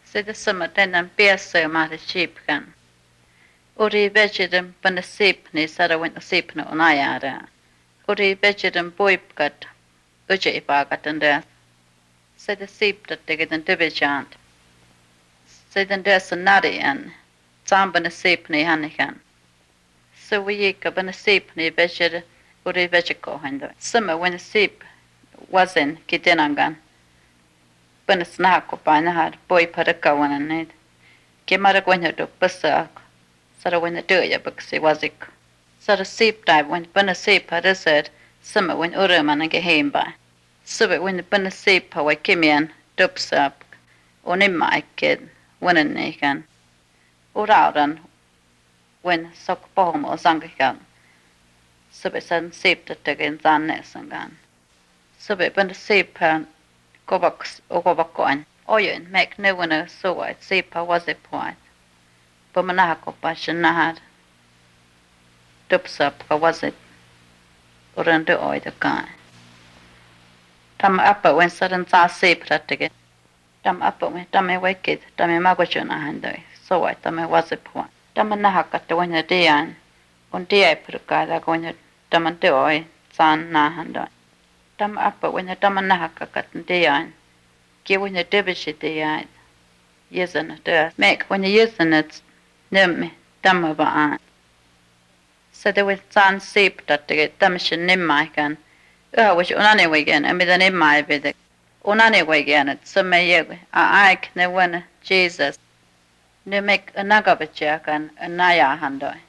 Seda sama tenan piasa ma de sheep kan. Uri vegetam pana sip ni sara went sip no onayara. Uri vegetam boipkat. Uja ipakatanda. Seda sip dat tegetan tibijant. Seda desa nari an. Zambana sip ni hanikan. So we ka bana sip ni veget uri vegeko hando. Sama when sip wasn't kitenangan. Bana snako panahar boy parakawanan need. Kemara gwenya do pasak. Sara when the doya buksi wazik. Sara sip dive when bana sip harasad. Sama when uraman and gehemba. Suba when the bana sip hawa kimian dupsap. Onima kid when an nakan. Urauran when sok pohom o sangikan. Suba san sip that again zannesangan. Suba bana sip han Kovacs o Kovacoin. Oyen make no one so white, sepa was a point. Pomanako passionahad. Dupsup, was it? Or under oil the guy. Tam upper when sudden sa sip that again. Tam upper when Tammy waked, Tammy Magwachon a hand. So white, Tammy was a point. Tamanahaka to win a dean. On dear Pruka, going to Tamante oil, san nahanda. Tam upper when the Tamanahaka cut and dean. Give when the division dean. Yes, and it make when you use it, nim, Tamaba. So there was san sip that to get Tamshin Nimaikan. Which onani again, and with an in my bid. Onani again, it's so may I can win Jesus. They make a nagabajack and a naya handoi.